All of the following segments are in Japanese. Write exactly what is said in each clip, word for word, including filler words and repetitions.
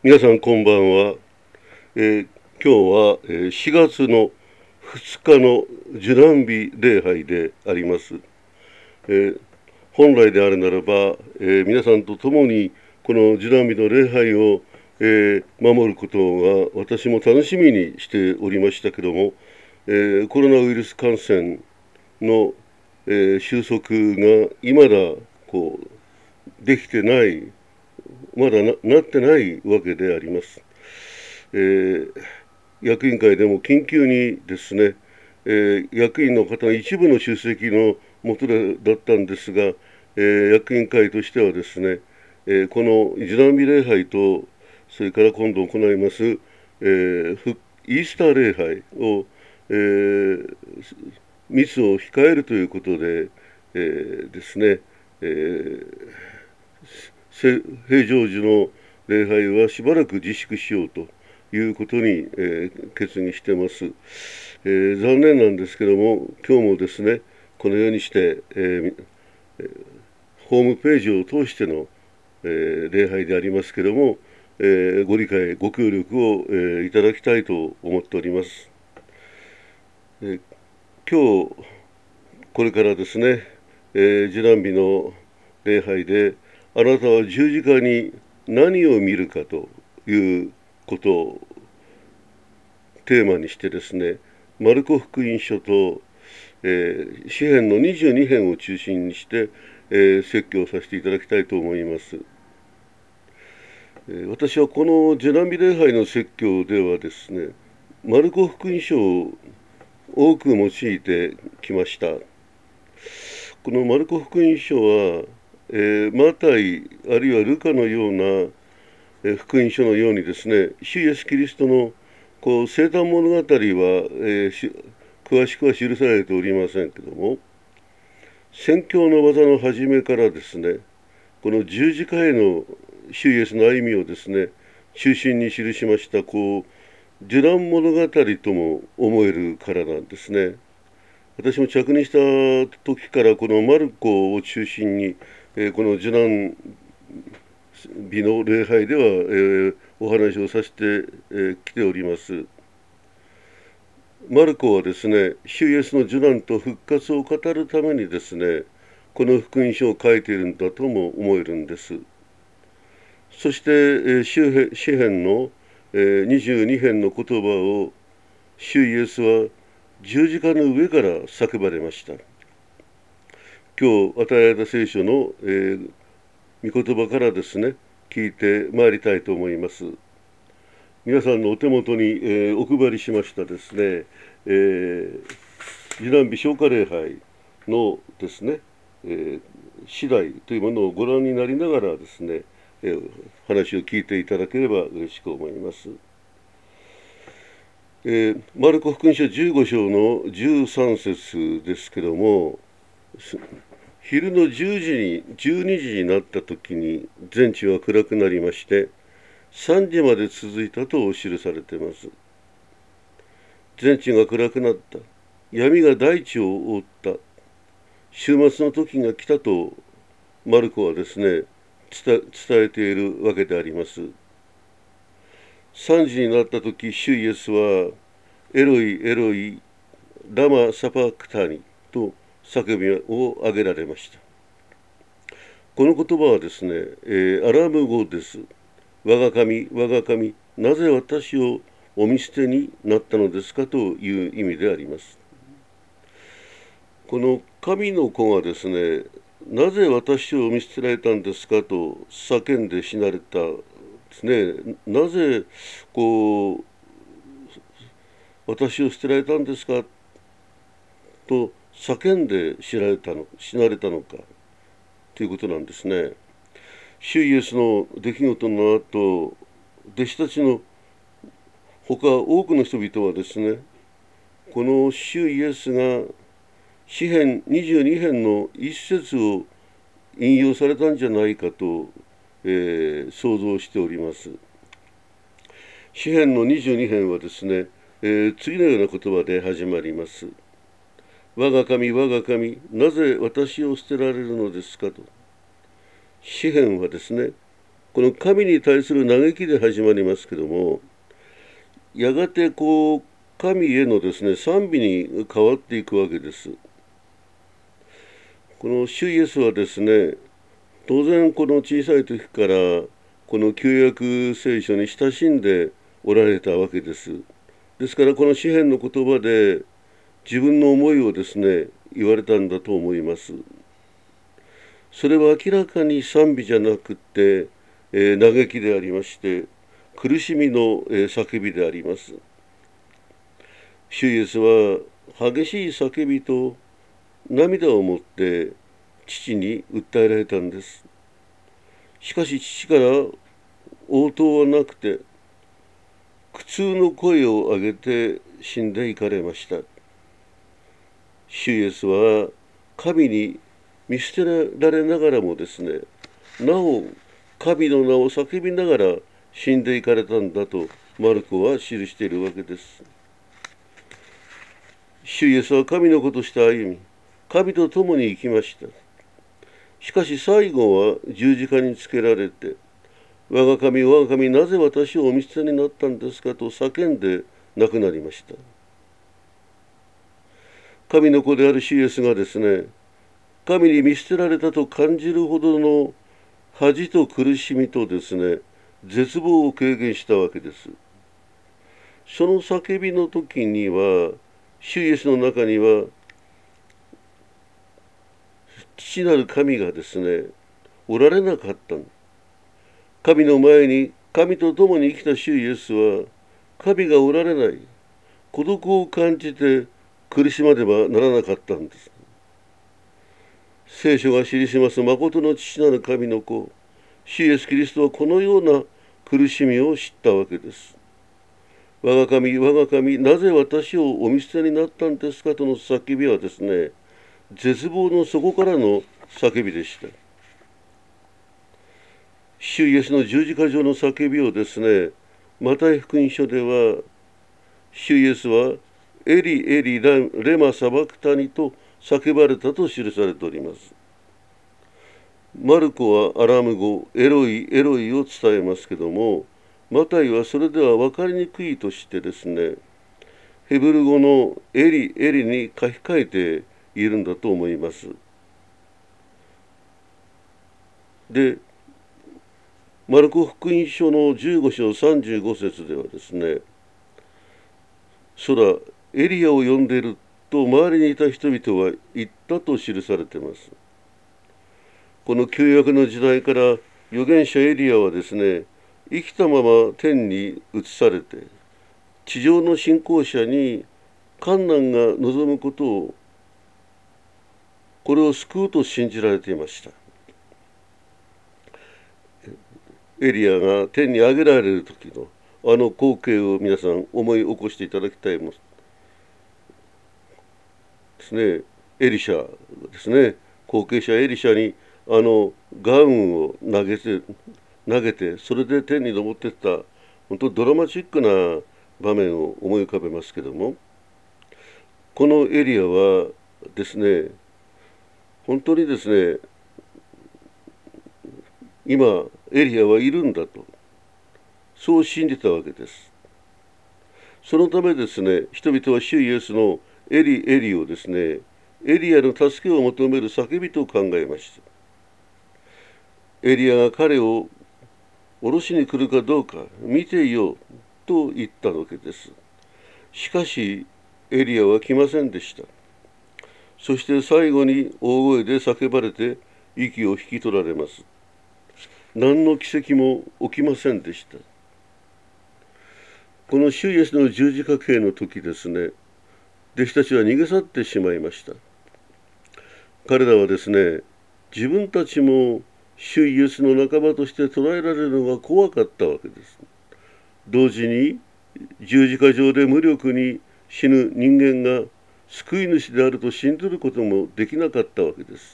皆さんこんばんは。えー今日は、えーしがつのふつかの受難日礼拝であります。えー本来であるならば、えー皆さんと共にこの受難日の礼拝を、えー守ることが私も楽しみにしておりましたけども、えーコロナウイルス感染の、えー収束が未だこうできてない、まだ な, なってないわけであります。えー役員会でも緊急にですね、えー役員の方の一部の出席のもとでだったんですが、えー役員会としてはですね、えーこの受難日礼拝と、それから今度行います、えーふイースター礼拝を、えー密を控えるということで、えーですね、えーせ平常時の礼拝はしばらく自粛しようということに、えー決議してます。えー残念なんですけども、今日もですね、このようにして、えーホームページを通しての、えー礼拝でありますけども、えーご理解、ご協力を、えーいただきたいと思っております。えー今日、これからですね、えー受難日の礼拝で、あなたは十字架に何を見るかということをテーマにしてですね、マルコ福音書と、えー詩編のにじゅうに編を中心にして、えー説教させていただきたいと思います。えー私はこの受難日礼拝の説教ではですね、マルコ福音書を多く用いてきました。このマルコ福音書は、えーマタイあるいはルカのような、えー福音書のようにですね、主イエスキリストのこう生誕物語は、えーし詳しくは記されておりませんけども、宣教の技の始めからですね、この十字架への主イエスの歩みをですね、中心に記しました、こう、受難物語とも思えるからなんですね。私も着任した時からこのマルコを中心に、えーこの受難日の礼拝では、えーお話をさせてき、えー来ております。マルコはですね、主イエスの受難と復活を語るためにですね、この福音書を書いているんだとも思えるんです。そして、えー、詩編の、えー、にじゅうに編の言葉を主イエスは十字架の上から叫ばれました。今日与えられた聖書の、えー、御言葉からですね、聞いてまいりたいと思います。皆さんのお手元に、えー、お配りしましたですね、えー、受難日消化礼拝のですね、えー、次第というものをご覧になりながらですね、えー、話を聞いていただければ嬉しく思います。えー、マルコ福音書じゅうご章のじゅうさん節ですけども、昼のじゅうじにじゅうにじになった時に全地は暗くなりましてさんじまで続いたと記されています。全地が暗くなった、闇が大地を覆った、週末の時が来たとマルコはですね伝えているわけであります。さんじになった時、主イエスはエロイエロイラマサパクタニと叫びを上げられました。この言葉はですね、えーアラム語です。我が神、我が神、なぜ私をお見捨てになったのですかという意味であります。この神の子がですね、なぜ私を見捨てられたんですかと叫んで死なれたですね。なぜこう私を捨てられたんですかと叫んで死なれたの死なれたのかということなんですね。主イエスの出来事の後、弟子たちのほか多くの人々はですね、この主イエスが詩編にじゅうに編の一節を引用されたんじゃないかと、えー想像しております。詩編のにじゅうに編はですね、えー次のような言葉で始まります。我が神、我が神、なぜ私を捨てられるのですかと。詩編はですね、 この神に対する嘆きで始まりますけども、やがてこう神へのですね賛美に変わっていくわけです。この主イエスはですね、当然この小さい時からこの旧約聖書に親しんでおられたわけです。ですからこの詩篇の言葉で自分の思いをですね言われたんだと思います。それは明らかに賛美じゃなくて、えー、嘆きでありまして苦しみの、えー、叫びであります。主イエスは激しい叫びと涙をもって父に訴えられたんです。しかし父から応答はなくて苦痛の声を上げて死んでいかれました。主イエスは神に見捨てられながらもですね、なお神の名を叫びながら死んでいかれたんだとマルコは記しているわけです。主イエスは神の子として歩み、神と共に生きました。しかし最後は十字架につけられて、我が神、我が神、なぜ私をお見捨てになったんですかと叫んで亡くなりました。神の子である主イエスがですね、神に見捨てられたと感じるほどの恥と苦しみとですね、絶望を経験したわけです。その叫びの時には、主イエスの中には、父なる神がですね、おられなかった。神の前に、神と共に生きた主イエスは、神がおられない、孤独を感じて苦しまねばならなかったんです。聖書が記します誠の父なる神の子、主イエスキリストはこのような苦しみを知ったわけです。我が神、我が神、なぜ私をお見捨てになったんですかとの叫びはですね、絶望の底からの叫びでした。主イエスの十字架上の叫びをですね、マタイ福音書では、主イエスはエリエリラレマサバクタニと叫ばれたと記されております。マルコはアラム語エロイエロイを伝えますけども、マタイはそれでは分かりにくいとしてですね、ヘブル語のエリエリに書き換えているんだと思います。で、マルコ福音書のじゅうご章さんじゅうご節ではですね、空エリアを呼んでいると周りにいた人々は言ったと記されています。この旧約の時代から預言者エリアはですね、生きたまま天に移されて、地上の信仰者に患難が望むことを、これを救うと信じられていました。エリアが天に上げられる時のあの光景を皆さん思い起こしていただきたいもですね。エリシャですね、後継者エリシャにあのガウンを投げて投げてそれで天に昇っていった本当ドラマチックな場面を思い浮かべますけども、このエリアはですね、本当にですね、今エリアはいるんだとそう信じたわけです。そのためですね、人々は主イエスのエリエリをですね、エリアの助けを求める叫びと考えました。エリアが彼を降ろしに来るかどうか見ていようと言ったわけです。しかしエリアは来ませんでした。そして最後に大声で叫ばれて息を引き取られます。何の奇跡も起きませんでした。この主イエスの十字架刑の時ですね、弟子たちは逃げ去ってしまいました。彼らはですね、自分たちも主イエスの仲間として捉えられるのが怖かったわけです。同時に十字架上で無力に死ぬ人間が救い主であると信じることもできなかったわけです。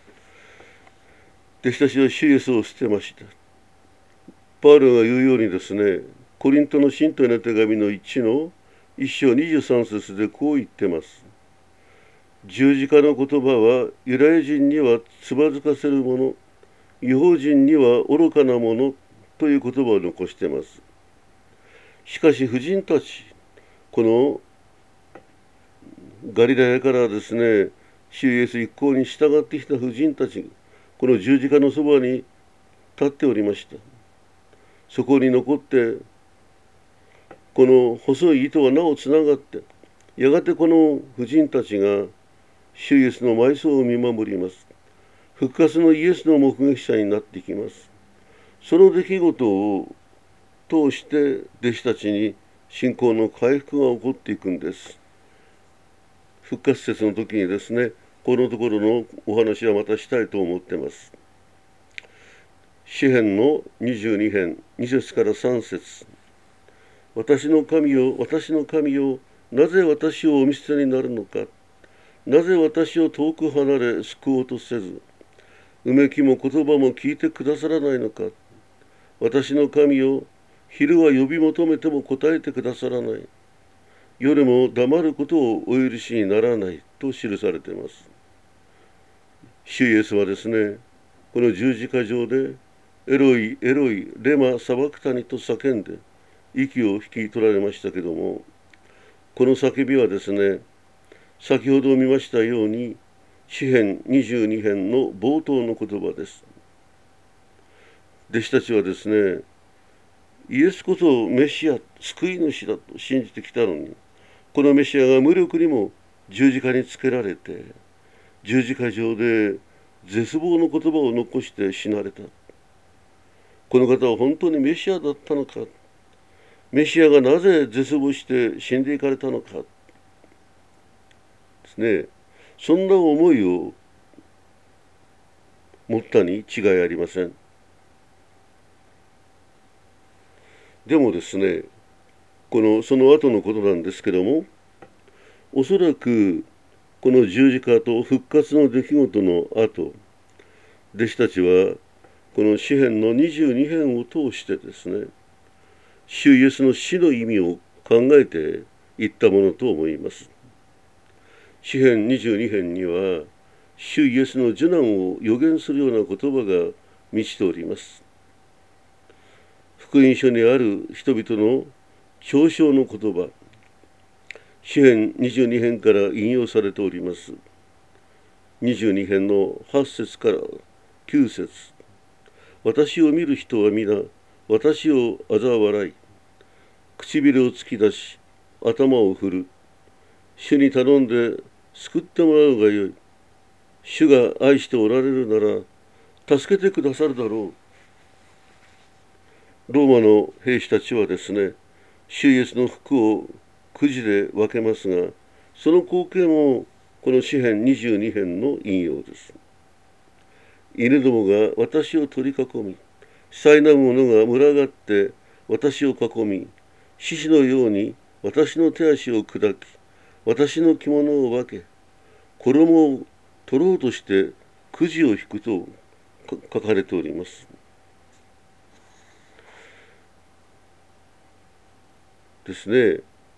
弟子たちは主イエスを捨てました。パウロが言うようにですね、コリントの信徒への手紙のいちのいっ章にじゅうさん節でこう言ってます。十字架の言葉はユダヤ人にはつまずかせるもの、異邦人には愚かなものという言葉を残しています。しかし婦人たち、このガリラヤからですね、主イエス一行に従ってきた婦人たち、この十字架のそばに立っておりました。そこに残って、この細い糸はなおつながって、やがてこの婦人たちが主イエスの埋葬を見守ります。復活のイエスの目撃者になってきます。その出来事を通して弟子たちに信仰の回復が起こっていくんです。復活節の時にですね、このところのお話はまたしたいと思っています。詩編のにじゅうに編、に節からさん節。私の神よ、私の神よ、なぜ私をお見捨てになるのか。なぜ私を遠く離れ救おうとせず、うめきも言葉も聞いてくださらないのか。私の神よ、昼は呼び求めても答えてくださらない。夜も黙ることをお許しにならないと記されています。主イエスはですね、この十字架上で、エロイ、エロイ、レマ、サバクタニと叫んで、息を引き取られましたけども、この叫びはですね、先ほど見ましたように、詩編にじゅうに編の冒頭の言葉です。弟子たちはですね、イエスこそメシア、救い主だと信じてきたのに、このメシアが無力にも十字架につけられて、十字架上で絶望の言葉を残して死なれた。この方は本当にメシアだったのか。メシアがなぜ絶望して死んでいかれたのか。ですね。そんな思いを持ったに違いありません。でもですね、このその後のことなんですけども、おそらくこの十字架と復活の出来事の後、弟子たちはこの詩編のにじゅうに編を通してですね、主イエスの死の意味を考えていったものと思います。詩編にじゅうに編には、主イエスの受難を予言するような言葉が満ちております。福音書にある人々の嘲笑の言葉、詩編にじゅうに編から引用されております。にじゅうに編のはち節からきゅう節。私を見る人は皆、私を嘲笑い、唇を突き出し、頭を振る。主に頼んで救ってもらうがよい。主が愛しておられるなら、助けてくださるだろう。ローマの兵士たちはですね、主イエスの服をくじで分けますが、その光景もこの詩編にじゅうに編の引用です。犬どもが私を取り囲み、災難者が群がって私を囲み、獅子のように私の手足を砕き、私の着物を分け、衣を取ろうとしてくじを引くと書かれております。ですね。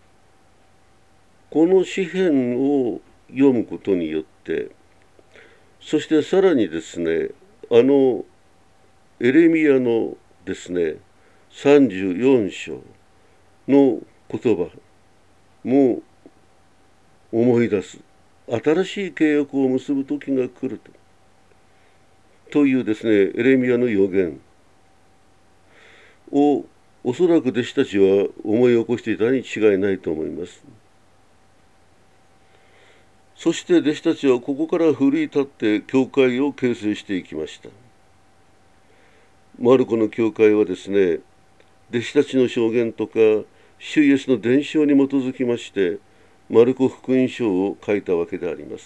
この詩編を読むことによって、そしてさらにですね、あのエレミヤのですね、さんじゅうよん章の言葉も思い出す。新しい契約を結ぶ時が来ると。というですね、エレミヤの予言をおそらく弟子たちは思い起こしていたに違いないと思います。そして弟子たちはここから奮い立って教会を形成していきました。マルコの教会はですね、弟子たちの証言とか主イエスの伝承に基づきましてマルコ福音書を書いたわけであります。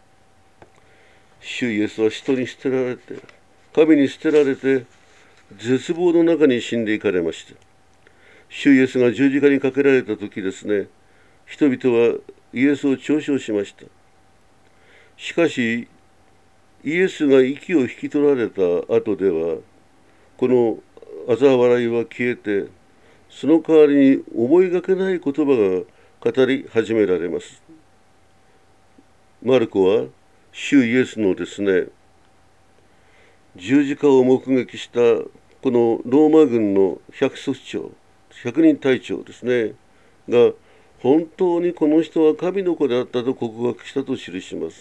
主イエスは人に捨てられて、神に捨てられて、絶望の中に死んでいかれました。主イエスが十字架にかけられた時ですね、人々はイエスを嘲笑しました。しかし、イエスが息を引き取られた後では、この嘲笑いは消えて、その代わりに思いがけない言葉が語り始められます。マルコは主イエスのですね、十字架を目撃したこのローマ軍の百卒長、百人隊長ですねが、本当にこの人は神の子であったと告白したと記します。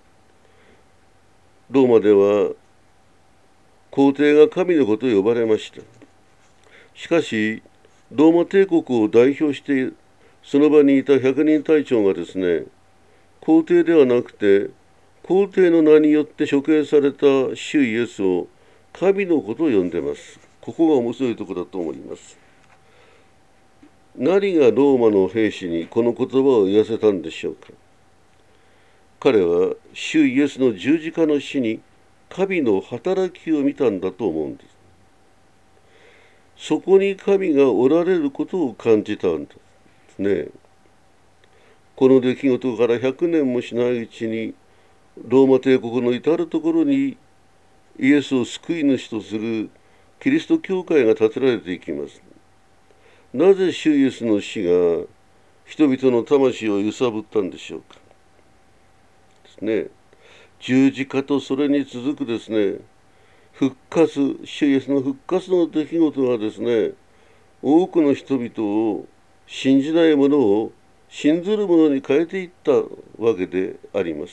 ローマでは皇帝が神の子と呼ばれました。しかしローマ帝国を代表してその場にいた百人隊長がですね、皇帝ではなくて皇帝の名によって処刑された主イエスを神の子と呼んでます。ここが面白いところだと思います。何がローマの兵士にこの言葉を言わせたんでしょうか。彼は主イエスの十字架の死に神の働きを見たんだと思うんです。そこに神がおられることを感じたんですね。この出来事からひゃくねんもしないうちにローマ帝国の至るところにイエスを救い主とするキリスト教会が建てられていきます。なぜ主イエスの死が人々の魂を揺さぶったんでしょうか。ですね。十字架とそれに続くですね、復活、主イエスの復活の出来事がですね、多くの人々を信じないものを信ずるものに変えていったわけであります。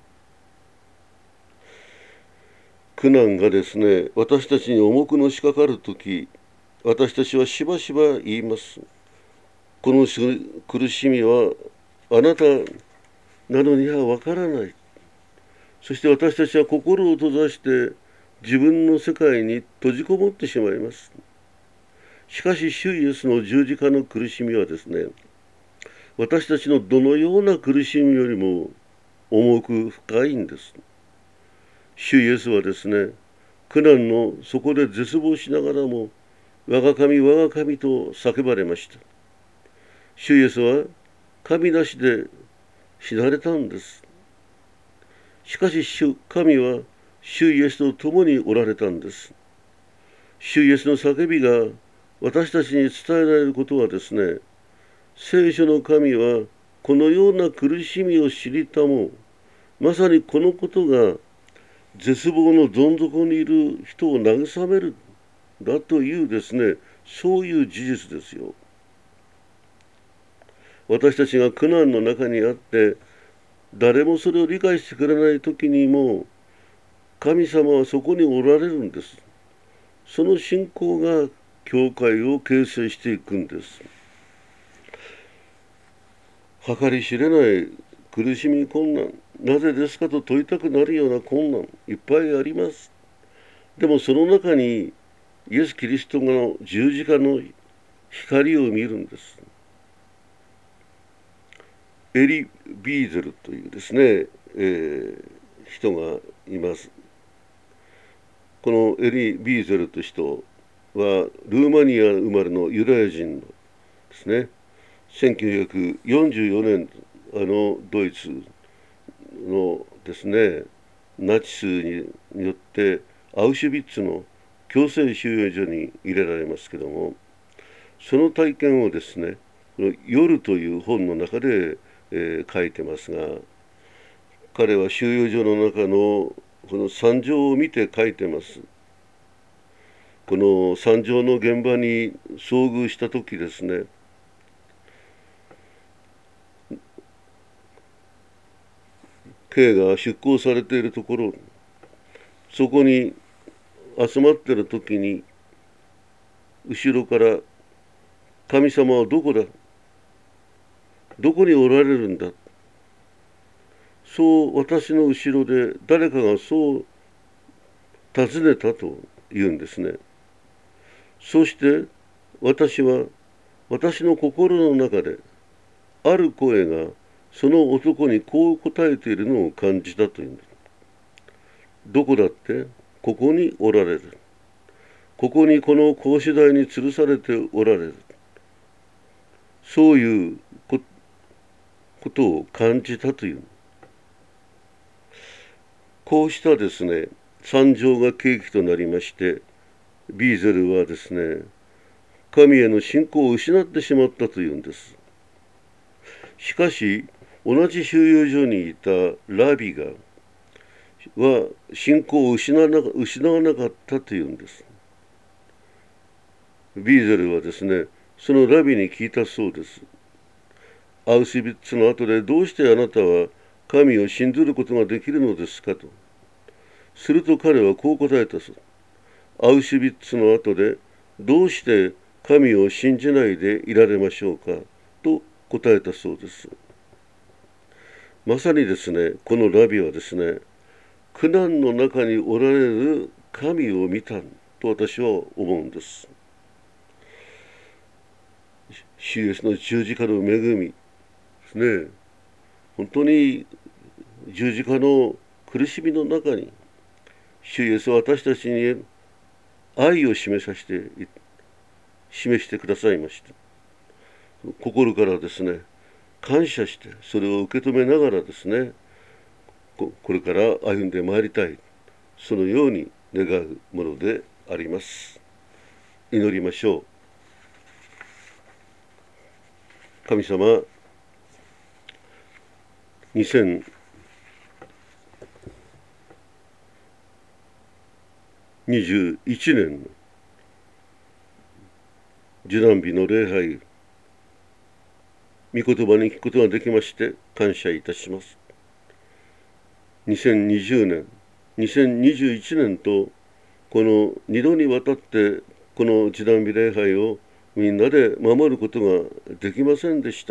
苦難がですね、私たちに重くのしかかるとき、私たちはしばしば言います。この苦しみはあなたなのにはわからない。そして私たちは心を閉ざして自分の世界に閉じこもってしまいます。しかし主イエスの十字架の苦しみはですね、私たちのどのような苦しみよりも重く深いんです。主イエスはですね、苦難の底で絶望しながらも、我が神我が神と叫ばれました。主イエスは神なしで死なれたんです。しかし主神は主イエスと共におられたんです。主イエスの叫びが私たちに伝えられることはですね、聖書の神はこのような苦しみを知りたも、まさにこのことが絶望のどん底にいる人を慰めるだというですね、そういう事実ですよ。私たちが苦難の中にあって誰もそれを理解してくれない時にも神様はそこにおられるんです。その信仰が教会を形成していくんです。計り知れない苦しみ困難、なぜですかと問いたくなるような困難いっぱいあります。でもその中にイエス・キリストの十字架の光を見るんです。エリ・ビーゼルというですね、えー、人がいます。このエリ・ビーゼルという人はルーマニア生まれのユダヤ人ですね。せんきゅうひゃくよんじゅうよねん、あのドイツのですね、ナチスによってアウシュビッツの強制収容所に入れられますけども、その体験をですね、夜という本の中で、えー、書いてますが、彼は収容所の中のこの惨状を見て書いてます。この惨状の現場に遭遇した時ですね、刑が執行されているところ、そこに集まっている時に後ろから「神様はどこだ？どこにおられるんだ？」そう私の後ろで誰かがそう尋ねたと言うんですね。そして私は私の心の中である声がその男にこう答えているのを感じたというんです。どこだって？ここにおられる。ここにこの格子台に吊るされておられる。そういうことを感じたという。こうしたですね、惨状が契機となりまして、ビーゼルはですね、神への信仰を失ってしまったというんです。しかし、同じ収容所にいたラビが、は信仰を失わな、失わなかったというんです。 ビーゼルはですね、そのラビに聞いたそうです。アウシュビッツの後でどうしてあなたは神を信ずることができるのですかと。すると彼はこう答えたそう。アウシュビッツの後でどうして神を信じないでいられましょうかと答えたそうです。まさにですね、このラビはですね、苦難の中におられる神を見たと私は思うんです。主イエスの十字架の恵みですね。本当に十字架の苦しみの中に、主イエスは私たちに愛を示させて、示してくださいました。心からですね、感謝して、それを受け止めながらですね、これから歩んでまいりたい、そのように願うものであります。祈りましょう。神様、にせんにじゅういちねんの受難日の礼拝、御言葉に聞くことができまして感謝いたします。にせんにじゅうねん、にせんにじゅういちねんとこの二度にわたってこの受難日礼拝をみんなで守ることができませんでした。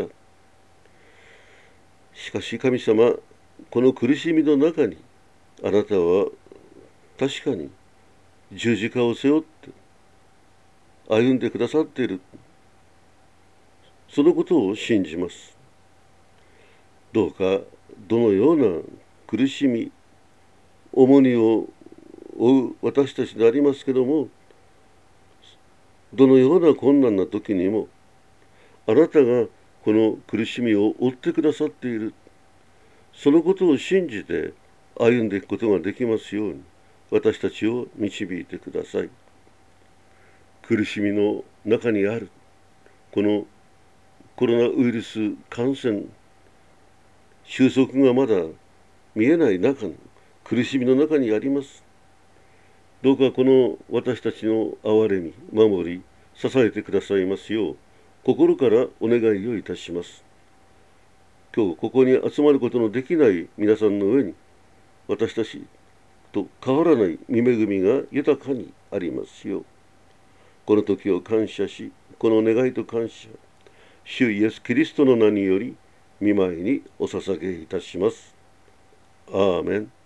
しかし神様、この苦しみの中にあなたは確かに十字架を背負って歩んでくださっている。そのことを信じます。どうかどのような苦しみ、重荷を負う私たちでありますけども、どのような困難な時にもあなたがこの苦しみを負ってくださっている、そのことを信じて歩んでいくことができますように私たちを導いてください。苦しみの中にあるこのコロナウイルス感染収束がまだ見えない中の苦しみの中にあります。どうかこの私たちの憐れみ、守り、支えてくださいますよう心からお願いをいたします。今日ここに集まることのできない皆さんの上に私たちと変わらない御恵みが豊かにありますようこの時を感謝し、この願いと感謝、主イエスキリストの名により御前にお捧げいたします。アーメン。